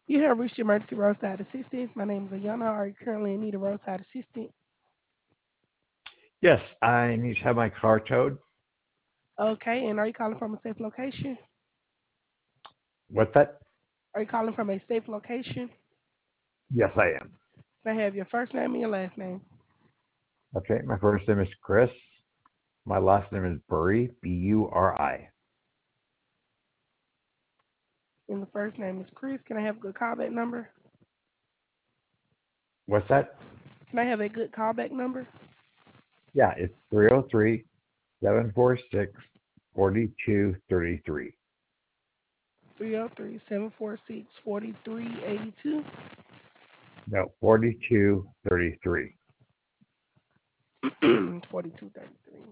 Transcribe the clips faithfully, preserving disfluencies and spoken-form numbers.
You have reached emergency roadside assistance. My name is Ayana. Are you currently in need of roadside assistance? Yes, I need to have my car towed. Okay, and are you calling from a safe location? What's that? Are you calling from a safe location? Yes, I am. Can I have your first name and your last name? Okay, my first name is Chris. My last name is Burry, B U R I. And the first name is Chris. Can I have a good callback number? What's that? Can I have a good callback number? Yeah, it's three oh three, seven four six, four two three three. Three zero three seven four six forty three eighty two. No, forty-two thirty-three. Forty two thirty three.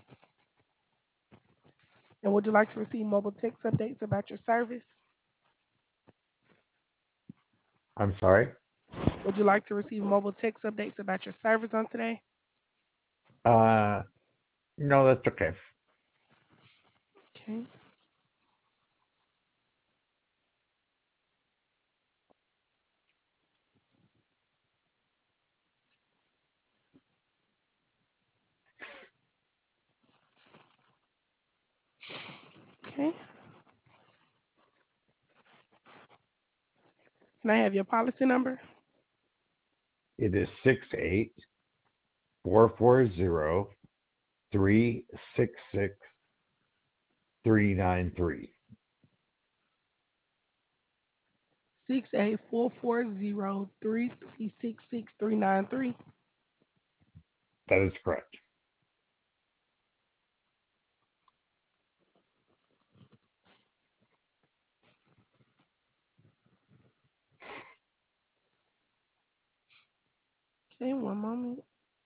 And would you like to receive mobile text updates about your service? I'm sorry? Would you like to receive mobile text updates about your service on today? Uh, no, that's okay. Okay. Okay. Can I have your policy number? It is six eight four four zero three six six three nine three. Six eight four four zero three three six six three nine three. That is correct. Okay, one moment.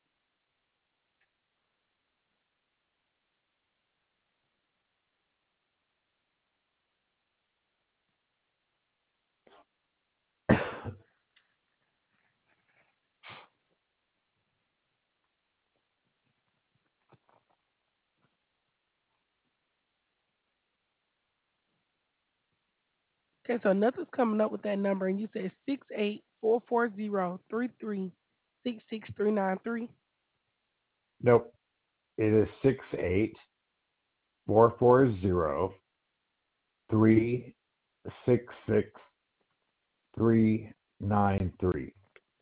Okay, so nothing's coming up with that number, and you said six eight four four zero three three six six three nine three. Nope. It is six eight four four zero three six six three nine three.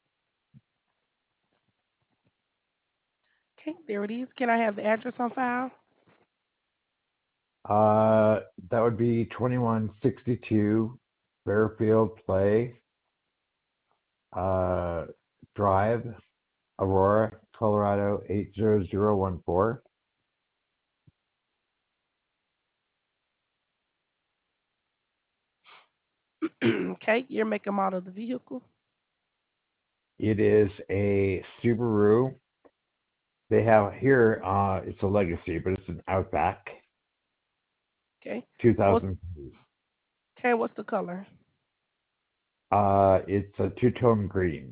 Okay, there it is. Can I have the address on file? Uh, that would be twenty-one sixty-two Fairfield Play uh, Drive, Aurora, Colorado eight zero zero one four. Okay, you're making model of the vehicle. It is a Subaru. They have here. Uh, it's a Legacy, but it's an Outback Okay, and what's two thousand. okay? What's the color? Uh, it's a two-tone green.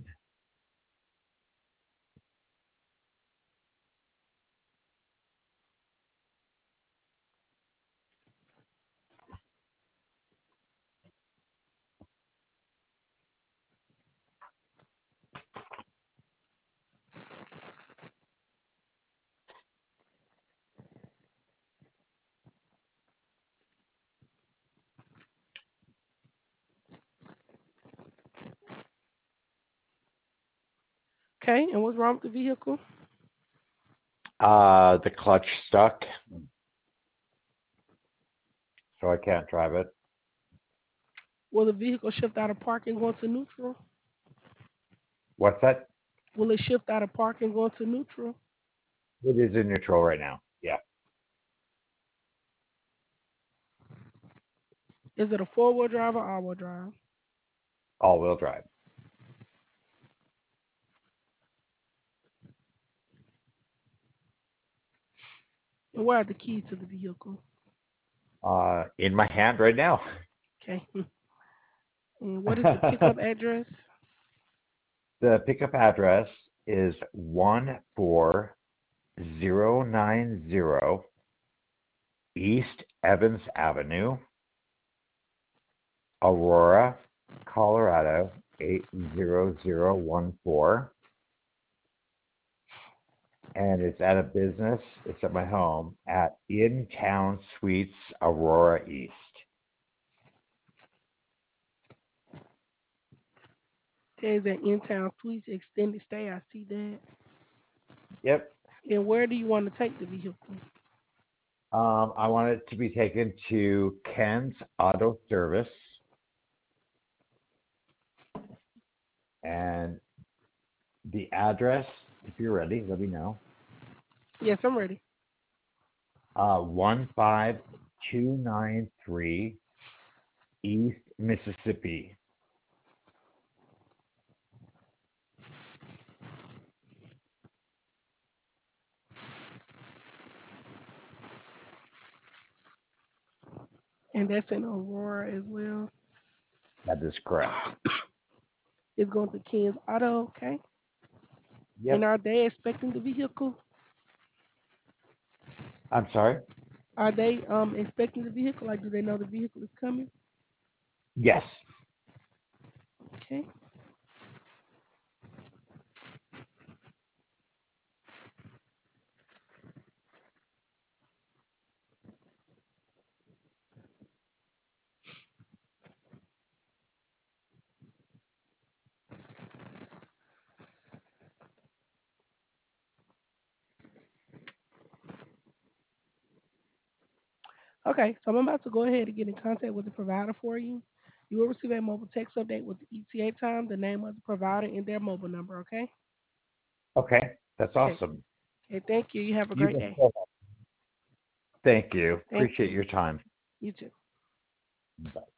Okay, and what's wrong with the vehicle? Uh, the clutch stuck, so I can't drive it. Will the vehicle shift out of park and go into neutral? What's that? Will it shift out of park and go into neutral? It is in neutral right now. Yeah, Is it a four wheel drive or all wheel drive? all-wheel drive. And where are the keys to the vehicle? Uh, in my hand right now. Okay. And what is the pickup address? The pickup address is one four zero nine zero East Evans Avenue, Aurora, Colorado, eight zero zero one four. And it's at a business, it's at my home, at In Town Suites, Aurora East. There's an in-town suites extended stay. I see that. Yep. And where do you want to take the vehicle? Um, I want it to be taken to Ken's Auto Service. And the address, if you're ready, let me know. Yes, I'm ready. Uh, one five two nine three East Mississippi. And that's in Aurora as well. That is correct. It's going to Ken's Auto, okay? And Yep. are they expecting the vehicle? I'm sorry? Are they um expecting the vehicle? Like, do they know the vehicle is coming? Yes. Okay. Okay, so I'm about to go ahead and get in contact with the provider for you. You will receive a mobile text update with the E T A time, the name of the provider, and their mobile number, okay? Okay. That's Okay. awesome. Okay, thank you. You have a You've great been day. so helpful. Thank you. Thank Appreciate you. your time. You too. Bye.